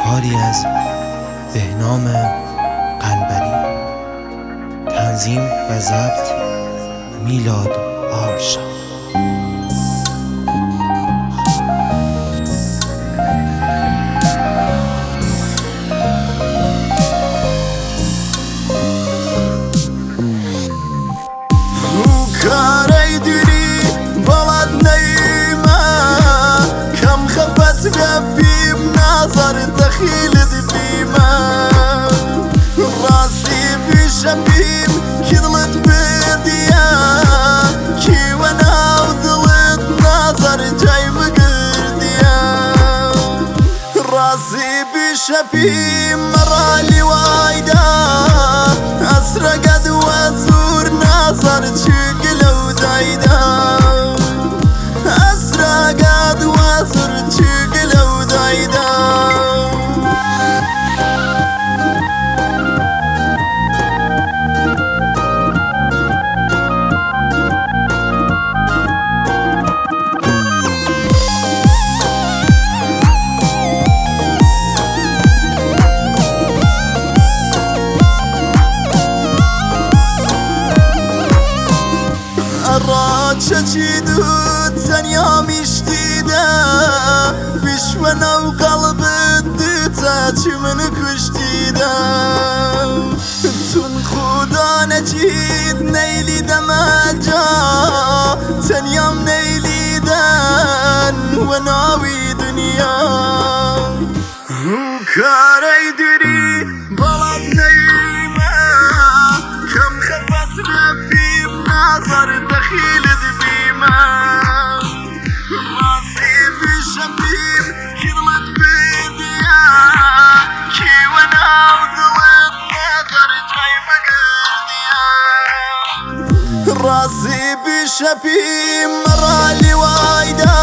کاری از بهنام قنبری. تنظیم و ضبط میلاد آرشاد. کاری دوری بلد نیما کم خفت بیم نظر دخیلت بیما راستی بشبیم کدلت بدیا کی و ناو دلت نظر جای مگردیا راستی بشبیم مرالی وایدا اسرقد وزور نظر چگلو دایدا اسرقد وزور چگلو دایدا چچیدو تنیا میشتیده بشمنه و قلبت دیتا چی منو کشتیده تون خدا نجید نیلیدم اجا تنیام نیلیدن و ناوی دنیا کاری دوری بلد نیمه کم خفت رفیم نظر دخیلت بیما راستی بشبیم کدلت بدیا کی و ناو دلت نظر جای مگردیا راستی بشبیم مرالی وایدا